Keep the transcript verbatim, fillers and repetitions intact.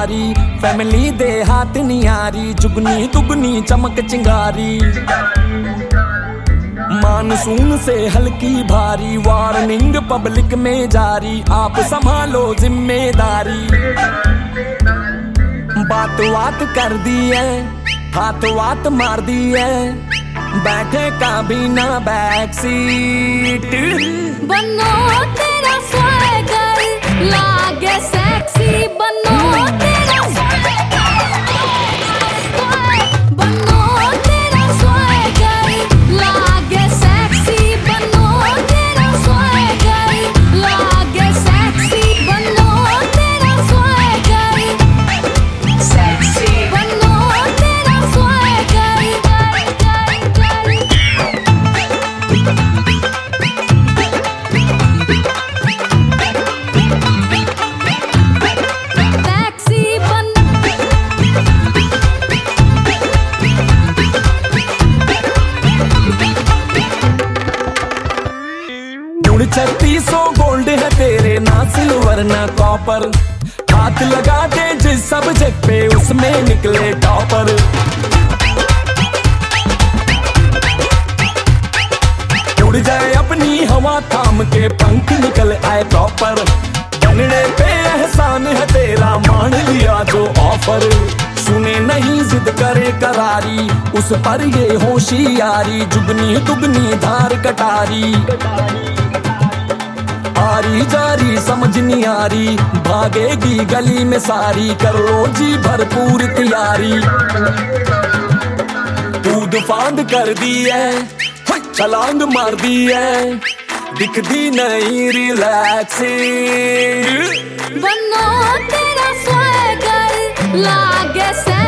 प्यारी, फैमिली दे हाथ नियारी, जुगनी दुगनी चमक चिंगारी। मानसून से हल्की भारी, वार्निंग पब्लिक में जारी, आप संभालो जिम्मेदारी। बात बात कर दी है, हाथ वात मार दी है, बैठे का बिना बैक सीट। बनो तेरा स्वैगर लागे सेक्सी, बनो तेरा बनो तेरा स्वैगर लागे सेक्सी, बनो तेरा स्वैगर लागे सेक्सी, बनो तेरा स्वैगर सेक्सी, बनो तेरा स्वैगर। छत्तीस सौ गोल्ड है तेरे, ना सिल्वर ना कॉपर, हाथ लगा दे जिस सब्जेक्ट पे उसमें निकले टॉपर। उड़ जाए अपनी हवा थाम के, पंख निकल आए प्रॉपर, बनने पे एहसान है तेरा, मान लिया जो ऑफर। सुने नहीं जिद करे करारी, उस पर ये होशियारी, जुगनी दुगनी धार कटारी। आरी जारी समझ नहीं आ रही, भागेगी गली में सारी, कर लो जी भरपूर तैयारी। कूद फांद कर दी है, छलांग मार दी है, दिखती नहीं रिलैक्सिंग। बनो तेरा स्वैगर लागे से